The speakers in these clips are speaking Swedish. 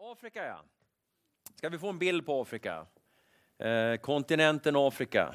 Afrika, ja. Ska vi få en bild på Afrika? Kontinenten Afrika.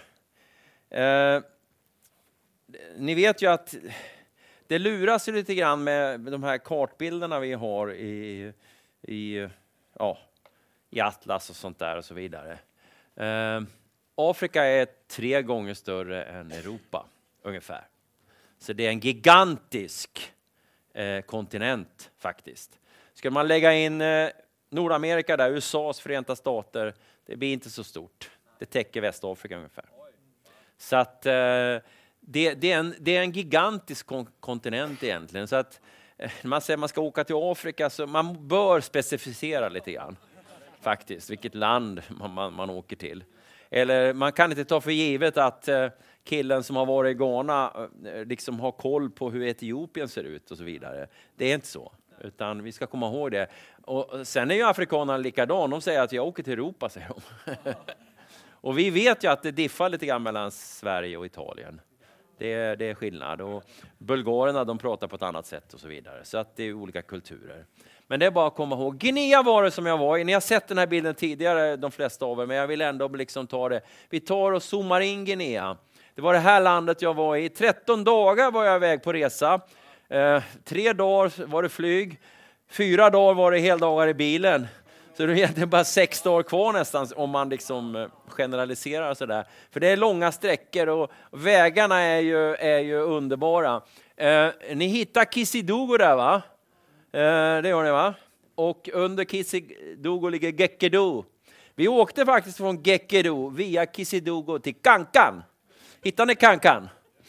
Ni vet ju att det luras ju lite grann med de här kartbilderna vi har i Atlas och sånt där och så vidare. Afrika är 3 gånger större än Europa ungefär. Så det är en gigantisk kontinent faktiskt. Ska man lägga in Nordamerika där, USAs Förenta Stater, det blir inte så stort. Det täcker Västafrika ungefär. Så att det är en gigantisk kontinent egentligen. Så att när man säger att man ska åka till Afrika så man bör specificera lite grann. Faktiskt, vilket land man åker till. Eller man kan inte ta för givet att killen som har varit i Ghana liksom har koll på hur Etiopien ser ut och så vidare. Det är inte så. Utan vi ska komma ihåg det. Och sen är ju afrikanerna likadan. De säger att jag åker till Europa, säger de. Och vi vet ju att det diffar lite grann mellan Sverige och Italien. Det är skillnad. Och bulgarerna, de pratar på ett annat sätt och så vidare. Så att det är olika kulturer. Men det är bara att komma ihåg. Guinea var det som jag var i. Ni har sett den här bilden tidigare, de flesta av er. Men jag vill ändå liksom ta det. Vi tar och zoomar in Guinea. Det var det här landet jag var i. 13 dagar var jag iväg på resa. 3 dagar var det flyg. 4 dagar var det heldagar i bilen. Så det är egentligen bara 6 dagar kvar nästan om man liksom generaliserar sådär. För det är långa sträckor och vägarna är ju underbara. Ni hittar Kisidougou där, va? Det gör ni, va? Och under Kisidougou ligger Gekedou. Vi åkte faktiskt från Gekedou via Kisidougou till Kankan. Hittar ni Kankan?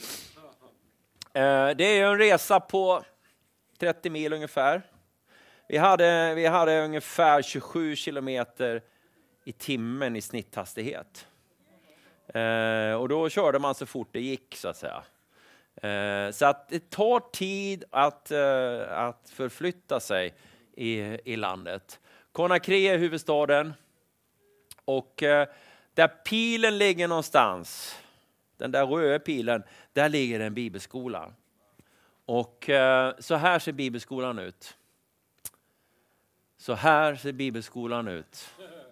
Det är en resa på 30 mil ungefär. Vi hade ungefär 27 kilometer i timmen i snitthastighet. Och då körde man så fort det gick, så att säga. Så att det tar tid att förflytta sig i landet. Conakry är huvudstaden. Och där pilen ligger någonstans, den där röda pilen, där ligger en bibelskola. Och så här ser bibelskolan ut. Så här ser bibelskolan ut.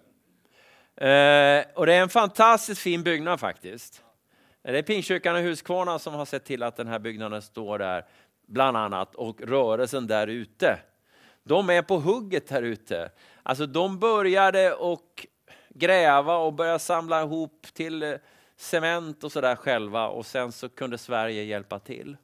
Och det är en fantastiskt fin byggnad faktiskt. Det är Pingstkyrkan i Huskvarna som har sett till att den här byggnaden står där bland annat. Och rörelsen där ute. De är på hugget här ute. Alltså de började och gräva och börja samla ihop till cement och sådär själva. Och sen så kunde Sverige hjälpa till.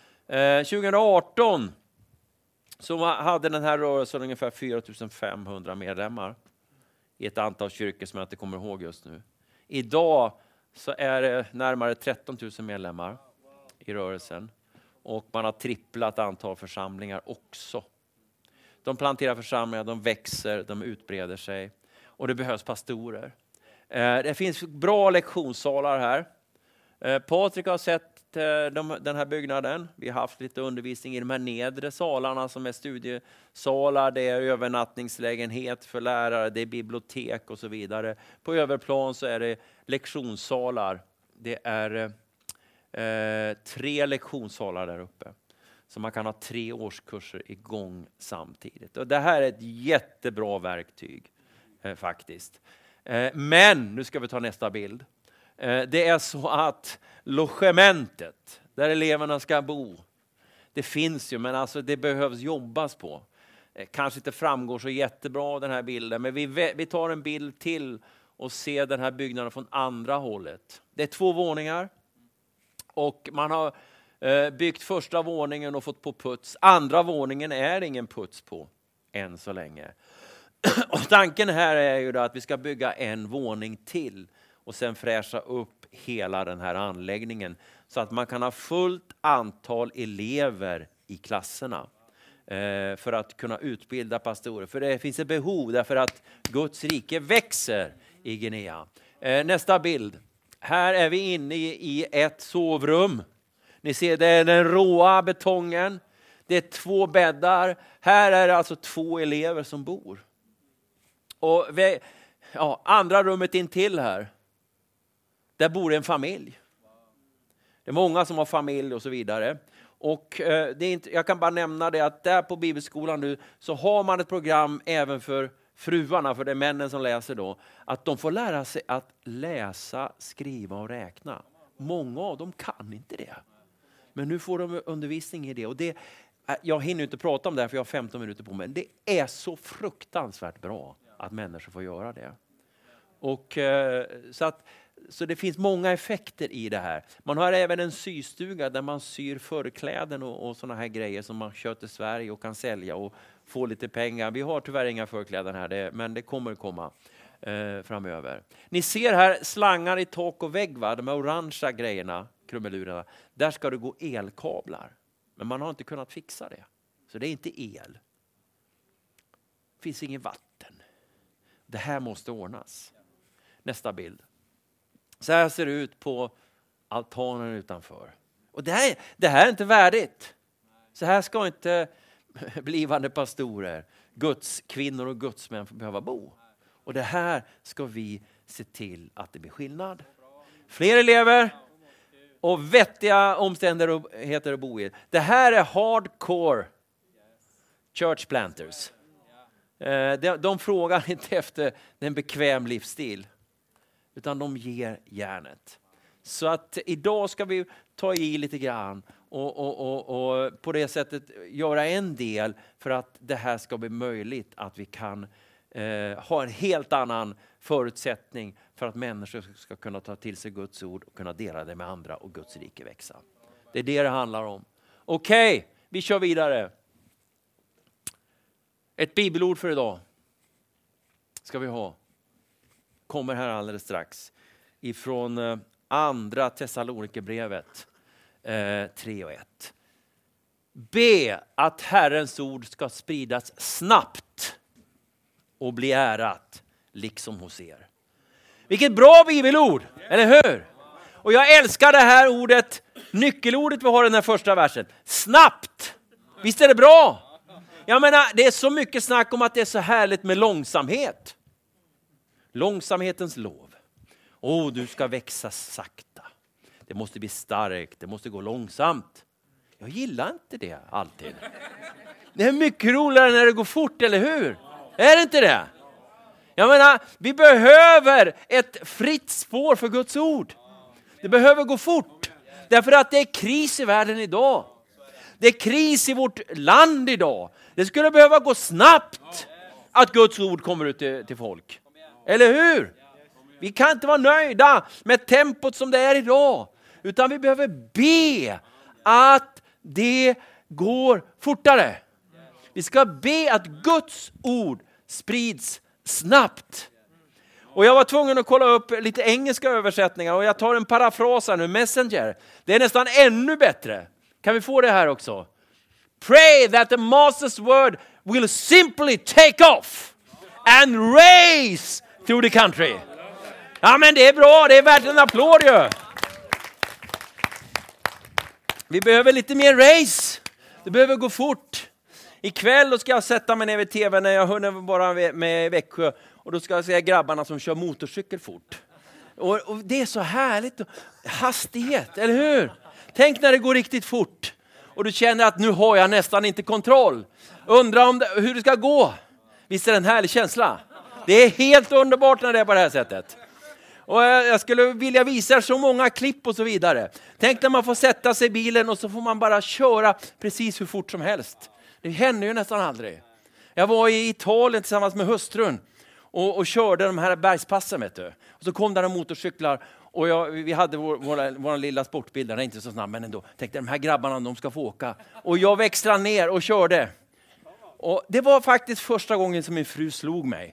2018 så hade den här rörelsen ungefär 4500 medlemmar i ett antal kyrkor som jag inte kommer ihåg just nu. Idag så är det närmare 13 000 medlemmar i rörelsen. Och man har tripplat antal församlingar också. De planterar församlingar, de växer, de utbreder sig. Och det behövs pastorer. Det finns bra lektionssalar här. Patrik har sett den här byggnaden. Vi har haft lite undervisning i de här nedre salarna som är studiesalar. Det är övernattningslägenhet för lärare. Det är bibliotek och så vidare. På överplan så är det lektionssalar. Det är 3 lektionssalar där uppe. Så man kan ha 3 årskurser igång samtidigt. Och det här är ett jättebra verktyg faktiskt. Men nu ska vi ta nästa bild. Det är så att logementet där eleverna ska bo, det finns ju, men alltså det behövs jobbas på. Kanske inte framgår så jättebra av den här bilden, men vi tar en bild till och ser den här byggnaden från andra hållet. Det är 2 våningar och man har byggt första våningen och fått på puts. Andra våningen är ingen puts på än så länge. Och tanken här är ju då att vi ska bygga en våning till och sen fräscha upp hela den här anläggningen så att man kan ha fullt antal elever i klasserna för att kunna utbilda pastorer. För det finns ett behov därför att Guds rike växer i Guinea. Nästa bild. Här är vi inne i ett sovrum. Ni ser, det är den råa betongen. Det är 2 bäddar. Här är det alltså 2 elever som bor. Och andra rummet intill här. Där bor en familj. Det är många som har familj och så vidare. Och det är inte, jag kan bara nämna det att där på bibelskolan nu så har man ett program även för fruarna, för det är männen som läser då, att de får lära sig att läsa, skriva och räkna. Många av dem kan inte det. Men nu får de undervisning i det. Och jag hinner inte prata om det här för jag har 15 minuter på mig. Men det är så fruktansvärt bra att människor får göra det. Och så det finns många effekter i det här. Man har även en systuga där man syr förkläden och såna här grejer som man kör till Sverige och kan sälja och få lite pengar. Vi har tyvärr inga förkläden här, men det kommer komma framöver. Ni ser här slangar i tak och vägg, va? De här orangea grejerna, krumelurerna. Där ska det gå elkablar. Men man har inte kunnat fixa det. Så det är inte el. Det finns ingen vatten. Det här måste ordnas. Nästa bild. Så här ser det ut på altanen utanför. Och det här är inte värdigt. Så här ska inte blivande pastorer, Guds kvinnor och Guds män behöva bo. Och det här ska vi se till att det blir skillnad. Fler elever och vettiga omständigheter att bo i. Det här är hardcore church planters. De frågar inte efter en bekväm livsstil. Utan de ger järnet. Så att idag ska vi ta i lite grann. Och på det sättet göra en del för att det här ska bli möjligt. Att vi kan ha en helt annan förutsättning för att människor ska kunna ta till sig Guds ord och kunna dela det med andra och Guds rike växa. Det är det handlar om. Okej, vi kör vidare. Ett bibelord för idag ska vi ha. Kommer här alldeles strax. Ifrån andra Thessalonikerbrevet 3:1. Be att Herrens ord ska spridas snabbt och bli ärat liksom hos er. Vilket bra bibelord, eller hur? Och jag älskar det här ordet, nyckelordet vi har i den här första versen. Snabbt. Visst är det bra? Jag menar, det är så mycket snack om att det är så härligt med långsamhet. Långsamhetens lov. Du ska växa sakta. Det måste bli starkt, det måste gå långsamt. Jag gillar inte det alltid. Det är mycket roligare när det går fort, eller hur? Är det inte det? Jag menar, vi behöver ett fritt spår för Guds ord. Det behöver gå fort. Därför att det är kris i världen idag. Det är kris i vårt land idag. Det skulle behöva gå snabbt att Guds ord kommer ut till folk. Eller hur? Vi kan inte vara nöjda med tempot som det är idag. Utan vi behöver be att det går fortare. Vi ska be att Guds ord sprids snabbt. Och jag var tvungen att kolla upp lite engelska översättningar. Och jag tar en parafras här nu, Messenger. Det är nästan ännu bättre. Kan vi få det här också? Pray that the master's word will simply take off and race through the country. Ja, men det är bra, det är värt en applåd ju. Vi behöver lite mer race. Det behöver gå fort. Ikväll då ska jag sätta mig ner vid tv när jag hör bara med Växjö. Och då ska jag se grabbarna som kör motorcykel fort. Och det är så härligt. Hastighet, eller hur? Tänk när det går riktigt fort. Och du känner att nu har jag nästan inte kontroll. Undrar hur det ska gå. Visst är det en härlig känsla? Det är helt underbart när det är på det här sättet. Och jag skulle vilja visa er så många klipp och så vidare. Tänk när man får sätta sig i bilen och så får man bara köra precis hur fort som helst. Det händer ju nästan aldrig. Jag var i Italien tillsammans med hustrun och körde de här bergspassen, vet du. Och så kom där motorcyklar och vi hade vår lilla sportbil, den är inte så snabb men ändå. Tänkte de här grabbarna, de ska få åka. Och jag växlade ner och körde. Och det var faktiskt första gången som min fru slog mig.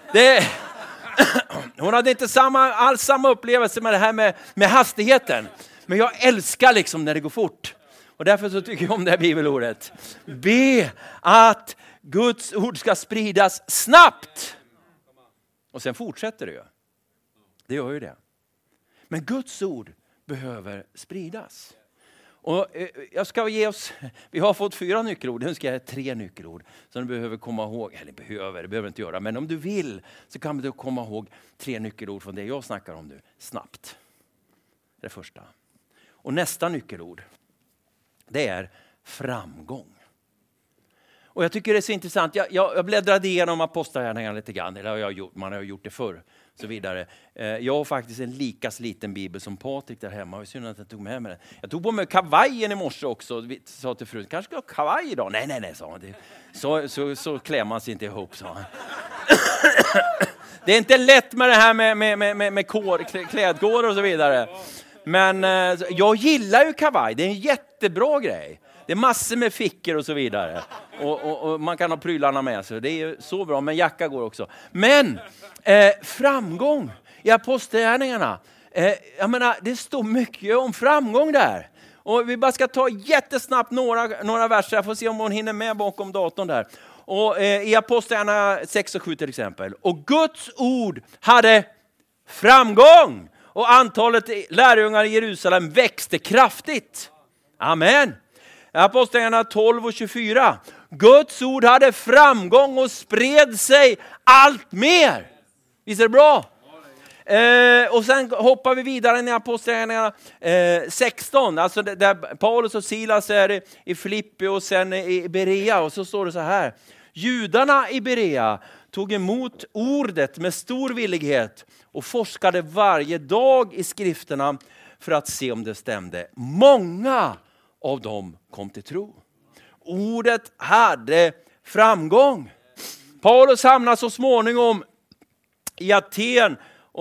Hon hade inte samma upplevelse med det här med hastigheten. Men jag älskar liksom när det går fort. Och därför så tycker jag om det här bibelordet. Be att Guds ord ska spridas snabbt. Och sen fortsätter det ju. Det gör ju det. Men Guds ord behöver spridas. Och jag ska ge oss, vi har fått 4 nyckelord, nu ska jag ha 3 nyckelord som du behöver komma ihåg, eller det behöver inte göra, men om du vill så kan du komma ihåg 3 nyckelord från det jag snackar om nu, snabbt. Det första. Och nästa nyckelord, det är framgång. Och jag tycker det är så intressant. Jag bläddrade igenom apostlagärningarna lite grann. Eller man har gjort det förr. Så vidare. Jag har faktiskt en lika sliten bibel som Patrik där hemma. Det synd att jag tog med mig den. Jag tog på mig kavajen i morse också. Sa till frun, kanske ska ha kavaj idag? Nej, sa han. Så klär man sig inte ihop, sa han. Det är inte lätt med det här med klädkår och så vidare. Men jag gillar ju kavaj. Det är en jättebra grej. Det är massor med fickor och så vidare. Och man kan ha prylarna med sig. Det är ju så bra, men jacka går också. Men framgång i apostlagärningarna. Jag menar, det står mycket om framgång där. Och vi bara ska ta jättesnabbt några verser. Jag får se om hon hinner med bakom datorn där. Och i apostlagärningarna 6 och 7 till exempel. Och Guds ord hade framgång. Och antalet lärjungar i Jerusalem växte kraftigt. Amen. Apostlagärningarna 12 och 24. Guds ord hade framgång och spred sig allt mer. Visst är det bra? Och sen hoppar vi vidare i apostlagärningarna 16. Alltså där Paulus och Silas är i Filippi och sen i Berea. Och så står det så här. Judarna i Berea tog emot ordet med stor villighet och forskade varje dag i skrifterna för att se om det stämde. Många av dem kom till tro. Ordet hade framgång. Paulus hamnar så småningom i Aten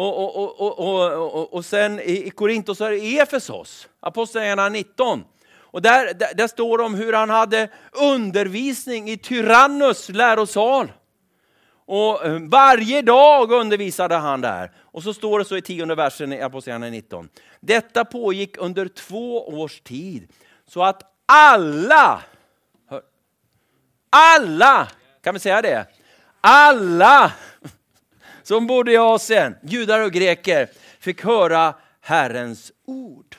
och sen i Korintos och i Efesos. Apostlagärningarna 19. Och där står det om hur han hade undervisning i Tyrannus lärosal. Och varje dag undervisade han där. Och så står det så i 10:e versen i Apostlagärningarna 19. Detta pågick under 2 års tid. Så att alla, kan vi säga det? Alla som bodde i Asien, judar och greker, fick höra Herrens ord.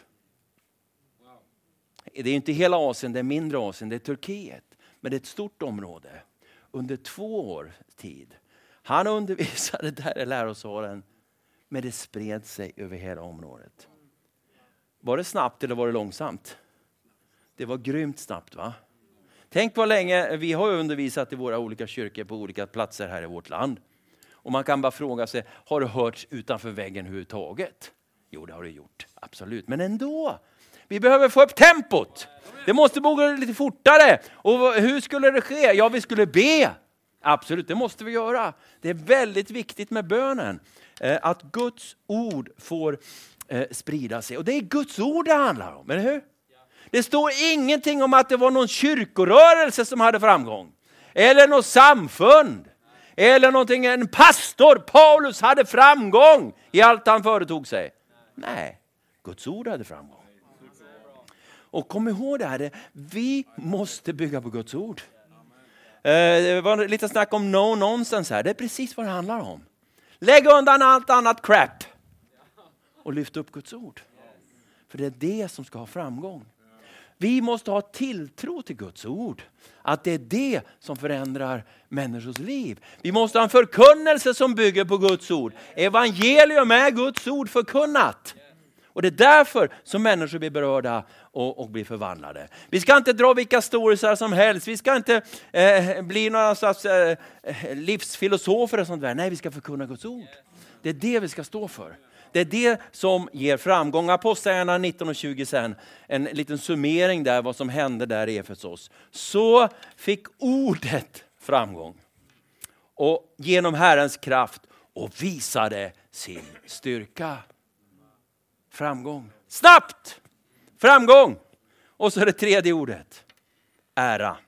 Det är inte hela Asien, det är mindre Asien, det är Turkiet. Men det är ett stort område. Under 2 års tid. Han undervisade där i lärosalen. Men det spred sig över hela området. Var det snabbt eller var det långsamt? Det var grymt snabbt, va? Tänk vad länge vi har undervisat i våra olika kyrkor på olika platser här i vårt land. Och man kan bara fråga sig, har det hörts utanför väggen överhuvudtaget? Jo, det har det gjort. Absolut. Men ändå. Vi behöver få upp tempot. Det måste gå lite fortare. Och hur skulle det ske? Ja, vi skulle be. Absolut, det måste vi göra. Det är väldigt viktigt med bönen. Att Guds ord får sprida sig. Och det är Guds ord det handlar om, eller hur? Det står ingenting om att det var någon kyrkorörelse som hade framgång. Eller något samfund. Eller någonting, en pastor, Paulus, hade framgång i allt han företog sig. Nej, Guds ord hade framgång. Och kom ihåg det här, vi måste bygga på Guds ord. Det var lite snack om no nonsense här. Det är precis vad det handlar om. Lägg undan allt annat crap. Och lyft upp Guds ord. För det är det som ska ha framgång. Vi måste ha tilltro till Guds ord. Att det är det som förändrar människors liv. Vi måste ha en förkunnelse som bygger på Guds ord. Evangelium är Guds ord förkunnat. Och det är därför som människor blir berörda och blir förvandlade. Vi ska inte dra vilka storiesar som helst. Vi ska inte bli några slags livsfilosofer och sånt där. Nej, vi ska förkunna Guds ord. Det är det vi ska stå för. Det är det som ger framgång. Apostlagärningarna 19 och 20 sen. En liten summering där vad som hände där i Efesos. Så fick ordet framgång. Och genom Herrens kraft och visade sin styrka. Framgång. Snabbt! Framgång! Och så är det tredje ordet. Ära.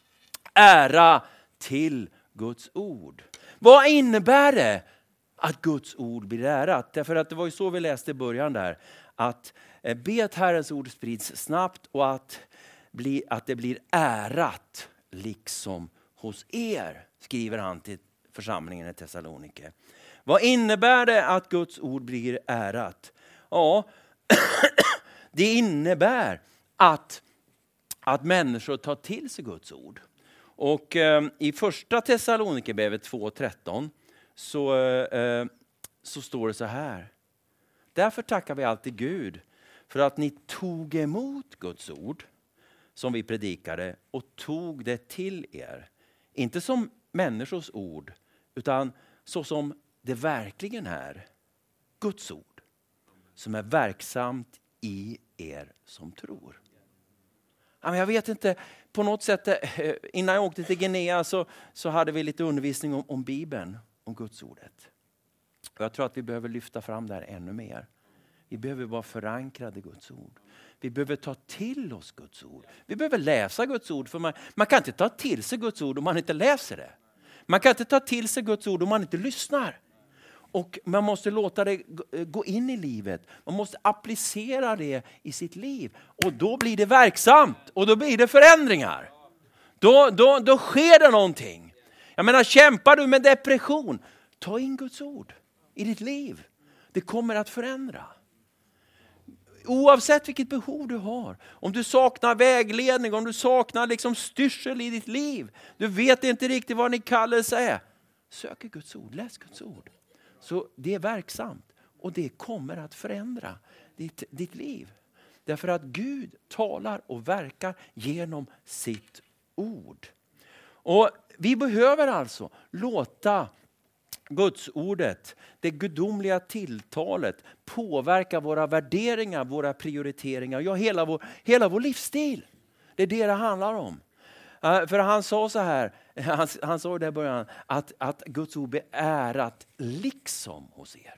Ära till Guds ord. Vad innebär det att Guds ord blir ärat? Därför att det var ju så vi läste i början där. Att be att Herrens ord sprids snabbt och att det blir ärat liksom hos er. Skriver han till församlingen i Thessalonike. Vad innebär det att Guds ord blir ärat? Ja, det innebär att människor tar till sig Guds ord. Och i första Thessalonikerbrevet 2:13 så står det så här. Därför tackar vi alltid Gud för att ni tog emot Guds ord som vi predikade och tog det till er Inte som människors ord, utan så som det verkligen är. Guds ord. Som är verksamt i er som tror. Jag vet inte, på något sätt innan jag åkte till Guinea så hade vi lite undervisning om Bibeln, om Guds ordet. Och jag tror att vi behöver lyfta fram det här ännu mer. Vi behöver vara förankrade i Guds ord. Vi behöver ta till oss Guds ord. Vi behöver läsa Guds ord. För man kan inte ta till sig Guds ord om man inte läser det. Man kan inte ta till sig Guds ord om man inte lyssnar. Och man måste låta det gå in i livet. Man måste applicera det i sitt liv. Och då blir det verksamt. Och då blir det förändringar. Då sker det någonting. Jag menar, kämpar du med depression, ta in Guds ord i ditt liv. Det kommer att förändra. Oavsett vilket behov du har. Om du saknar vägledning, om du saknar liksom styrsel i ditt liv. Du vet inte riktigt vad din kallelse är. Sök Guds ord, läs Guds ord. Så det är verksamt och det kommer att förändra ditt liv. Därför att Gud talar och verkar genom sitt ord. Och vi behöver alltså låta Guds ordet, det gudomliga tilltalet, påverka våra värderingar, våra prioriteringar, ja hela vår livsstil. Det är det handlar om. För han sa så här, han sa i början att Guds ord blir ärat liksom hos er.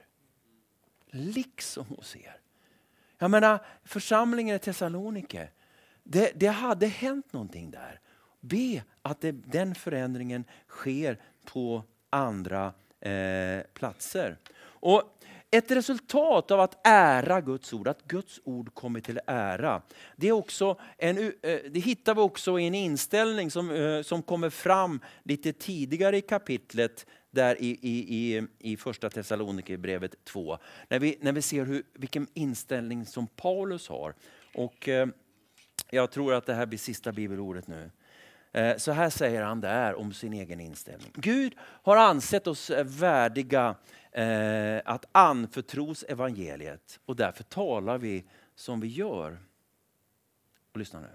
Liksom hos er. Jag menar, församlingen i Thessalonike, det hade hänt någonting där. Be att den förändringen sker på andra platser. Och ett resultat av att ära Guds ord, att Guds ord kommer till ära, det är också det hittar vi också i en inställning som kommer fram lite tidigare i kapitlet där i första Thessalonikerbrevet 2. När vi ser vilken inställning som Paulus har. Och jag tror att det här blir sista bibelordet nu. Så här säger han där om sin egen inställning. Gud har ansett oss värdiga att anförtros evangeliet. Och därför talar vi som vi gör. Och lyssna nu.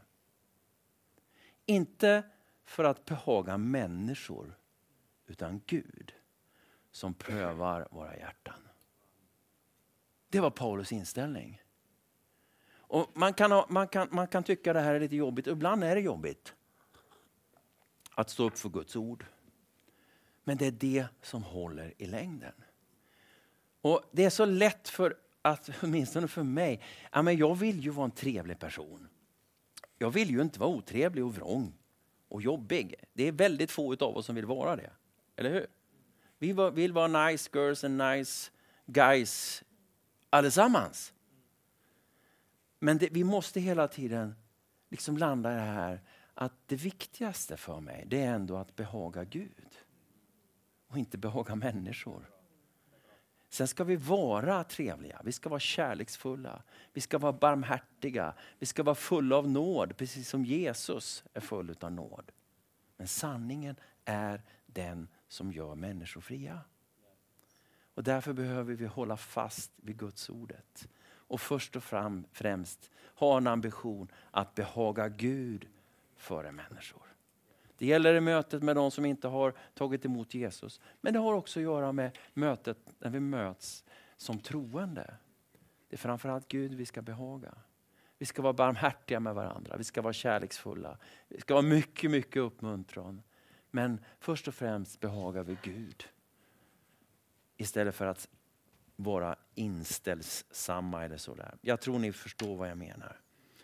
Inte för att behaga människor, utan Gud som prövar våra hjärtan. Det var Paulus inställning. Och man kan tycka det här är lite jobbigt. Ibland är det jobbigt att stå upp för Guds ord. Men det är det som håller i längden. Och det är så lätt för att, åtminstone för mig, jag vill ju vara en trevlig person. Jag vill ju inte vara otrevlig och vrång och jobbig. Det är väldigt få av oss som vill vara det. Eller hur? Vi vill vara nice girls and nice guys allesammans. Men vi måste hela tiden liksom landa i det här att det viktigaste för mig, det är ändå att behaga Gud. Och inte behaga människor. Sen ska vi vara trevliga. Vi ska vara kärleksfulla. Vi ska vara barmhärtiga. Vi ska vara fulla av nåd. Precis som Jesus är full av nåd. Men sanningen är den som gör människor fria. Och därför behöver vi hålla fast vid Guds ordet. Och först och främst ha en ambition att behaga Gud före människor. Det gäller i mötet med de som inte har tagit emot Jesus. Men det har också att göra med mötet när vi möts som troende. Det är framförallt Gud vi ska behaga. Vi ska vara barmhärtiga med varandra. Vi ska vara kärleksfulla. Vi ska vara mycket, mycket uppmuntran. Men först och främst behagar vi Gud. Istället för att vara inställsamma eller sådär. Jag tror ni förstår vad jag menar.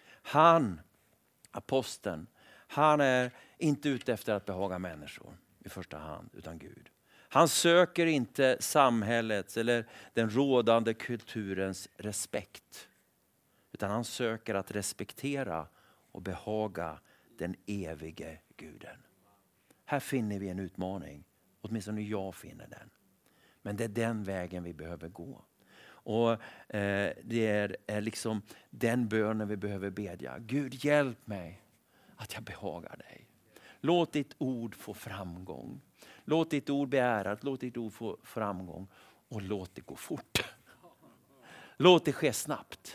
Aposteln, han är inte ute efter att behaga människor i första hand, utan Gud. Han söker inte samhällets eller den rådande kulturens respekt. Utan han söker att respektera och behaga den evige Guden. Här finner vi en utmaning. Åtminstone jag finner den. Men det är den vägen vi behöver gå. Och det är liksom den bönen vi behöver bedja. Gud, hjälp mig att jag behagar dig. Låt ditt ord få framgång. Låt ditt ord bli ärat. Låt ditt ord få framgång. Och låt det gå fort. Låt det ske snabbt.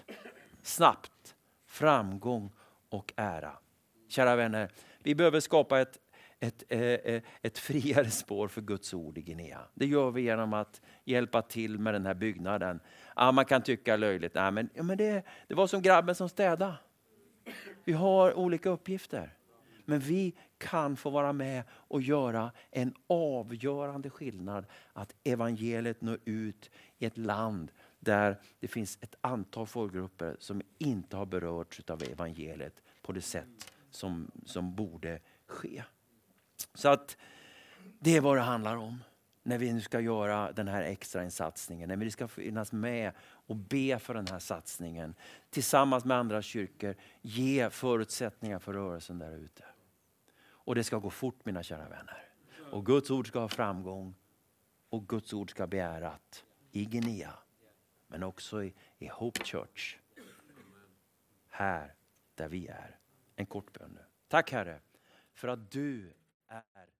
Snabbt. Framgång och ära. Kära vänner, vi behöver skapa ett friare spår för Guds ord i Guinea. Det gör vi genom att hjälpa till med den här byggnaden. Ja, man kan tycka löjligt. Nej, men det var som grabben som städade. Vi har olika uppgifter. Men vi kan få vara med och göra en avgörande skillnad. Att evangeliet når ut i ett land där det finns ett antal folkgrupper som inte har berörts av evangeliet på det sätt som borde ske. Så att det är vad det handlar om när vi nu ska göra den här extra insatsningen. När vi ska finnas med och be för den här satsningen. Tillsammans med andra kyrkor ge förutsättningar för rörelsen där ute. Och det ska gå fort, mina kära vänner. Och Guds ord ska ha framgång. Och Guds ord ska bli ärat i Guinea. Men också i Hope Church. Här där vi är. En kort bön nu. Tack Herre för att du är